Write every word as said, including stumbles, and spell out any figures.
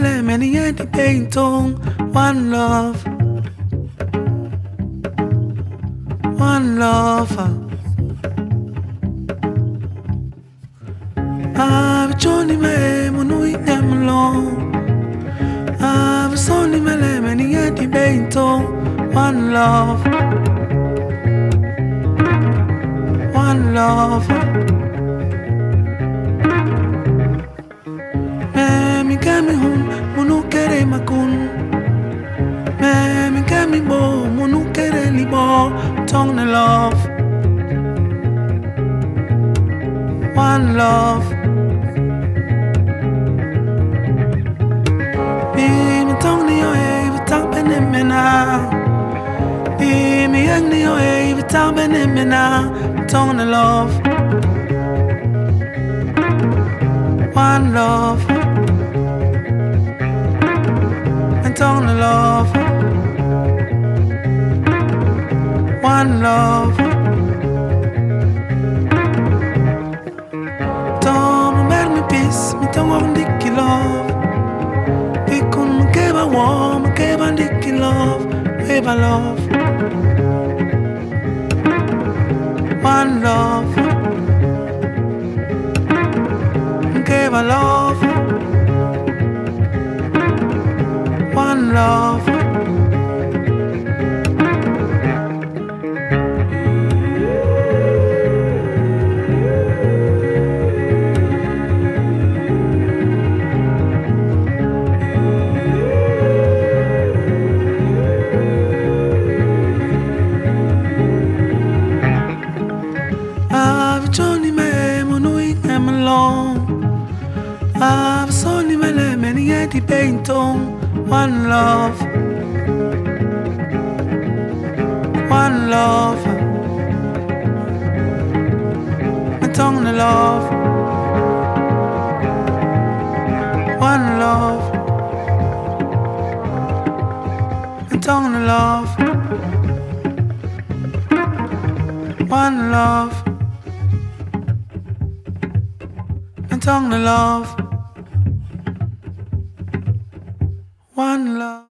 mele meni yedi paintong. One love, one love. I've Johnny me monui them long. I've Sonny mele meni yedi paintong. One love, one love. Me mi kami hun munu kere makun. Me mi kami bo munu kere libo. Tong the love, one love. Be mi tong ni o e vitang penemena. Be mi yang ni o e vitang penemena. Tong the love, one love. And tong the love, one love. Tom mer mi peace, mi tong on dicky love. Pikun mi keba warm, mi keba dicky love, keba love. One love, keba love. One love. I've Johnny me monui em along. I've Sonny me many yeti paintong. One love, one love. My tongue the love, one love. My tongue the love, one love. My tongue the love, one love.